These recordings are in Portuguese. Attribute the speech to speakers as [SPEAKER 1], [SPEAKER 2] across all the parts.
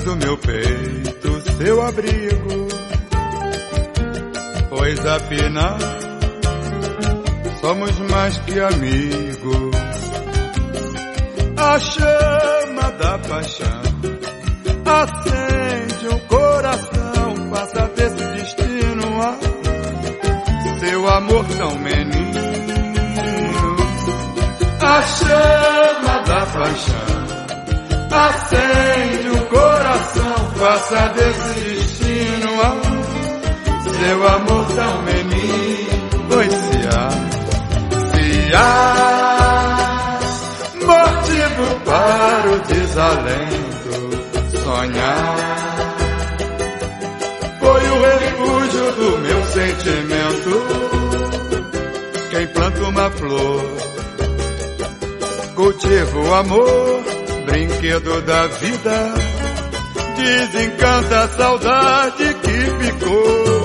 [SPEAKER 1] do meu peito seu abrigo, pois afinal somos mais que amigos. A chama da paixão acende um coração, faça desse destino seu amor tão menino. A chama da paixão acende um coração, faça desse destino seu amor tão menino. Pois se há motivo para o desalento, sonhar foi o refúgio do meu sentimento. Quem planta uma flor cultiva o amor, brinquedo da vida, desencanta a saudade que ficou.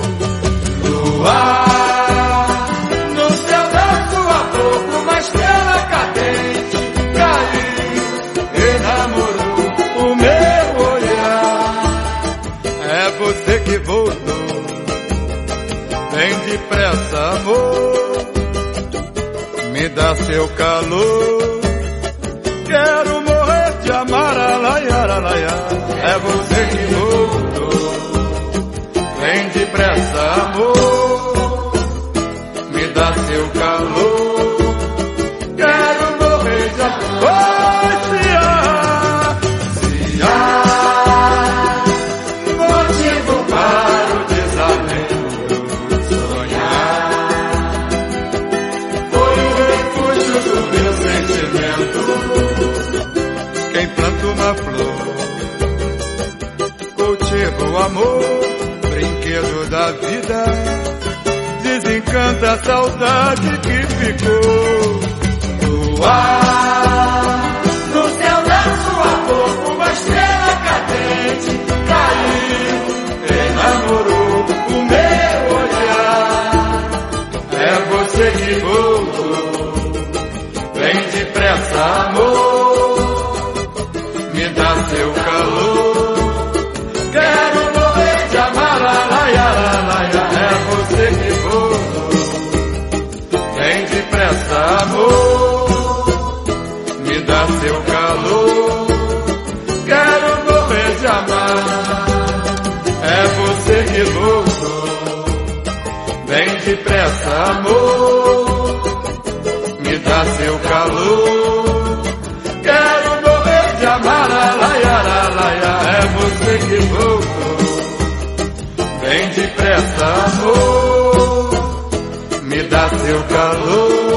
[SPEAKER 1] Luar no céu da sua boca, uma estrela cadente caiu, enamorou o meu olhar. É você que voltou, vem depressa, amor, me dá seu calor. Quero morrer de amar, alaiaralaia. É você que voltou, vem depressa, amor, me dá seu calor. Quero morrer de amar. Se há motivo para o desalento, sonhar foi o refúgio do meu sentimento. Quem planta uma flor cultiva o amor, brinquedo da vida, desencanta a saudade que ficou. Luar no céu da sua boca, uma estrela cadente caiu, enamorou o meu olhar. É você que voltou, vem depressa, amor, me dá seu calor. Quero morrer de amar, alaiaralaia. É você que voltou, vem depressa, amor, me dá seu calor. Quero morrer de amar. É você que voltou, vem depressa, amor, me dá seu calor. Quero morrer de amar, alaiaralaia. É você que voltou, vem depressa, amor, me dá seu calor.